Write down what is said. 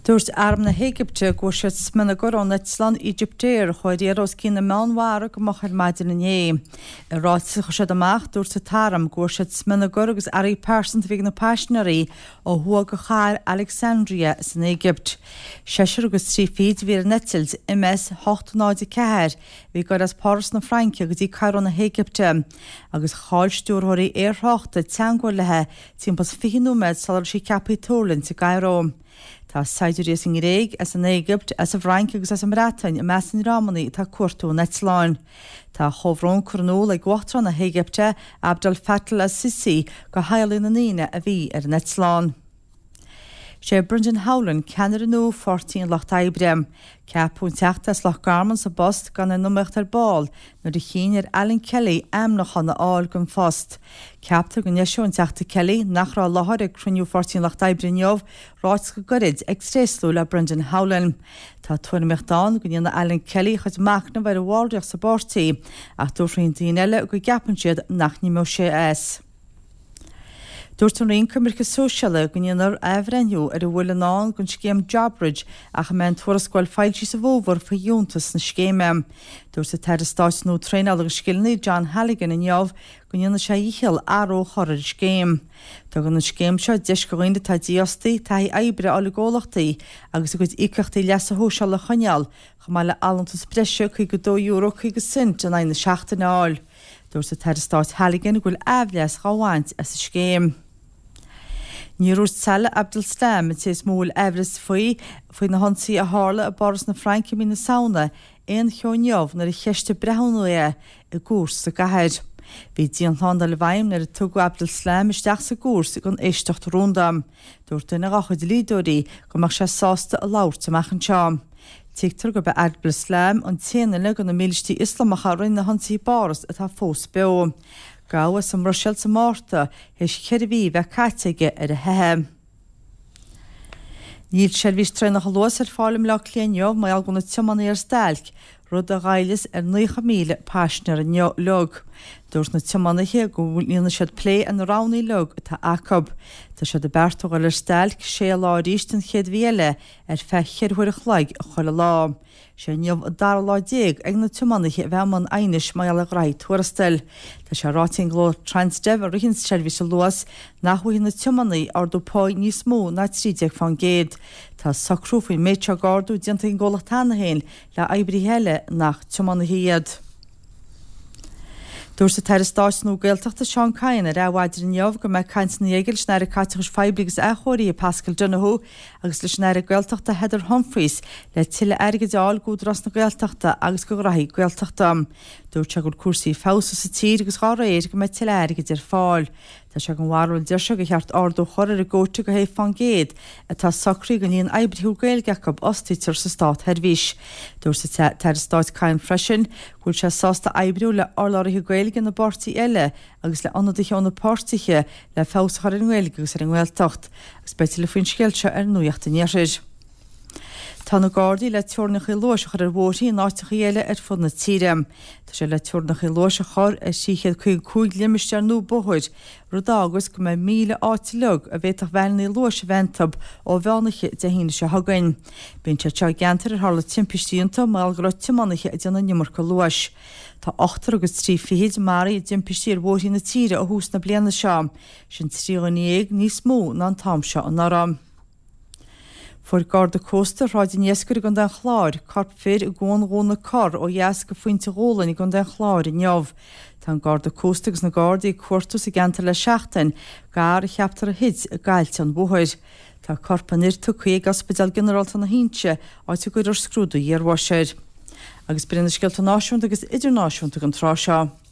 Dúirt arm na Hégypte go sé smena gorón na Slán Egyptéir chuir éros cína meánmhara go machar maidir na né. I ráitsa chu siad amach dúirt sa taram go sé smena gor agus arí persint bhí na páisnarí ó thua go cháir Alexandria san Égypt. Seisir agus trí fíd bhí netils MS 894 bhí go as páras na Frankia go dtí cairón na Hégypte agus cháilstúrthirí éarthachta teangúir lethe timpplas 20 númed salar sí Capitólinn sa Cairo. Tá saididir sin réig as an Égypt as a Frankia agus as an Bretagne meas an Rámaní tá cuartú na Sláin. Tá chomhrón cornú le ghuachtra na Hégypte Abdel Fattah al-Sisi go hailí na níine a bhí ar na Sláin. sé Brendan Howlin ceannar an nó 14 Loch Taibrem. Ceapúnteachtas Loch Garman sa bost gan na numachtar ball nó de chéinear Alan Kelly amnach na áil gon fost. Ceaptar go neisiúnteachta Kelly nach rá láthir ag cruniú 14 Loch Taibreniov ráit go gorid ag stréslú le Brendan Howlin. Tá tuaine mechtán go dtíana Alan Kelly chud macna bhar a bháildeach sa bortaí ach dúirthaon daoine eile go gapan siad nach ní mó sé as. Dúirt an réon cumircha sóisiala go dtíanaar éhrenniú ar a bhfuil an gon scéim Jobbridge ach mean tuarascáil fáiltí sa bhómhar fa dúntas na scéime. Dúirt sa teir stáit nó tréinál agus scilnaí John Halligan in neamh go dtíana sé ícheal aró chorir scéim. Tá gan na scéim seo deis go roiinde tá díostaí tá éibre álaggólachtaí agus a go íceachtaí leas a hóseáil le choneal chu má le allantas breise chuig go €2 chuig go cent an aine 16 áil. Dúirt sa teir stáit Halligan ghfuil éhleas ráhaint as a scéim. Níúr sala Abdel Slam sé smúil Everest faoi na honsaí a hála a boras na Frankia mí na saona éon cheoneamh nar a cheiste brehanúia i gúrs sa gathir. Bhí díon handa le bhaim nar a tugu Abdel Slam isteach sa gúrs gon éisteacht rúndam. Dúirt na gachad lídóirí go mar sé sásta a láirt amach an team. Tíigtar go be Abdel Slam an téana le gan na mílistí Islamacha roinn na honsaí boras atá fós beo. Gá as an Rochelle sa Márta heis cheirhí bheith caiteige ar a hehem. Níl seirbhís treinach luas ar fálim le léinneomh mai algúna tiomanaí ar stelc, rud a gaiilis ar 9,000 páisnar an log. Dúirt na tiomanaithe go bhfuilíonna siad plé an ránaí log tá acab. Tá siad a beartógáil ar stelc sé láiríist an chéad bhéile ar fecheirhuiir a chhlaig a chola lá. sé neamh a dar lá déag ag na tiomanaithe bheith man ainis mai a graid tuarastal. Tá sé ráting gló Transdev a rihin seirbhís a luas nachhuií na tiomanaí ardú páid níos mó na trídeag fan géad. Tá sacrúfaí méidse gardú dianta an ggólacht tána héin le éibrí heile nach tiomanaithe iad. Dúirt sa teir stáit nó gaeltachta Seán Cain a ráhhaidir neamh go meid caint na dhéigeil snéir caiteachas feibligus a chóirí a Pascal Donoghue agus le snéir gaeltachta Heather Humphreys le tuile airgedáil gúdras na gaeltachta agus go rathí gaeltachta. Dúirt se gur cuasaí fása sa tír agus gá réir go meid tuile airgeidir fáil. Tá se an bhharúil deise go cheart ardú chorir a góte go héh fan géad a tá sacraí go níon éibriú gaelgeachab ostítar sa stát herbhís. Dúirt sa teir stáit Cain freisin gúil se sásta éibriú le orláirithe gaeilge na bortaí eile agus le anadaithe na páirtaiche le fása ar an gaeilge agus ar an gaeltacht agus beitir le faoin scéilte ar nuaachta níir. Tá na Gardaí le teornach i luas ar bhótaí an áiteach eile ar fud na tíre. Tá sé le teornach i luas a chur a síchead chuig limiste nó bohuiid rudá agus go mé 1000 áitilug a bhéach bhenaí luas ventab ó bhenaiche de híine se hagain. Bíonn se te gentar ar hála timpistínta má go tiomanaithe a déanana nimmarcha luas. Tá 8 agus 3 fihéad marí dimpistí ar bhótaí na tíre a hús na bliana seo, sin 3 níos mó ná an tamse an áram. Fuair Garda Costa ráidin iesgur gon den chláir, carp fér i gón na car ó iesca fointe rólan i gon den chláir i neamh. Tá Garda Costa agus na Gardaí cuartus i ganta le 16 gar a cheaptar a hid a gaiilte an bhuair. Tá carpa nirtu chuig ospidal generalta na hínse áit go ar scrúdú dhéarhhaisiir. Agus brenn scialta náisiúnta agus idirnáisiúnta an trá seo.